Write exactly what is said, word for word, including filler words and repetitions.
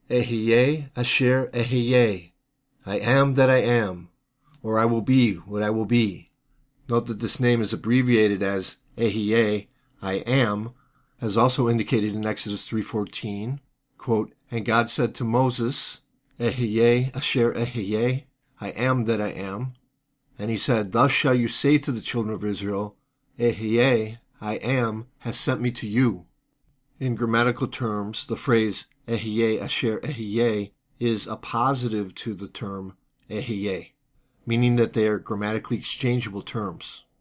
Ehyeh asher ehyeh, I am that I am, or I will be what I will be. Note that this name is abbreviated as Ehyeh, I am, as also indicated in Exodus three fourteen. Quote, and God said to Moses, Ehyeh asher ehyeh, I am that I am. And he said, thus shall you say to the children of Israel, Ehyeh, I am, has sent me to you. In grammatical terms, the phrase Ehyeh asher ehyeh is a positive to the term Ehyeh, meaning that they are grammatically exchangeable terms.